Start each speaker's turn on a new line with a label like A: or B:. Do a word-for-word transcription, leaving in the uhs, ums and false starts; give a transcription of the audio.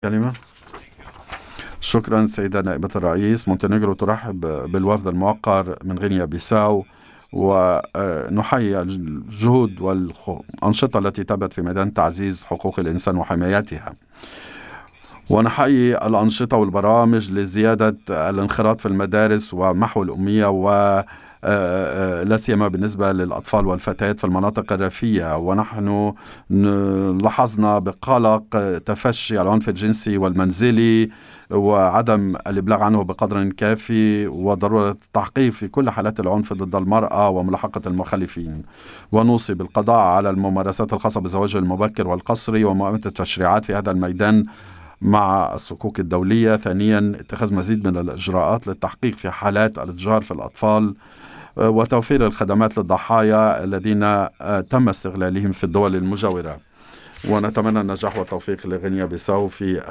A: كلمة. شكرا سيدة نائبة الرئيس. مونتينيغرو ترحب بالوفد الموقر من غينيا بيساو، ونحيي الجهود والأنشطة التي تبت في ميدان تعزيز حقوق الإنسان وحمايتها، ونحيي الأنشطة والبرامج لزيادة الانخراط في المدارس ومحو الأمية، و لا سيما بالنسبة للأطفال والفتيات في المناطق الريفية. ونحن لاحظنا بقلق تفشي العنف الجنسي والمنزلي وعدم الإبلاغ عنه بقدر كافي، وضرورة التحقيق في كل حالات العنف ضد المرأة وملاحقة المخالفين. ونوصي بالقضاء على الممارسات الخاصة بالزواج المبكر والقسري ومؤامرة التشريعات في هذا الميدان مع الصكوك الدولية. ثانيا، اتخاذ مزيد من الإجراءات للتحقيق في حالات الإتجار في الأطفال وتوفير الخدمات للضحايا الذين تم استغلالهم في الدول المجاورة. ونتمنى النجاح والتوفيق لغينيا بيساو في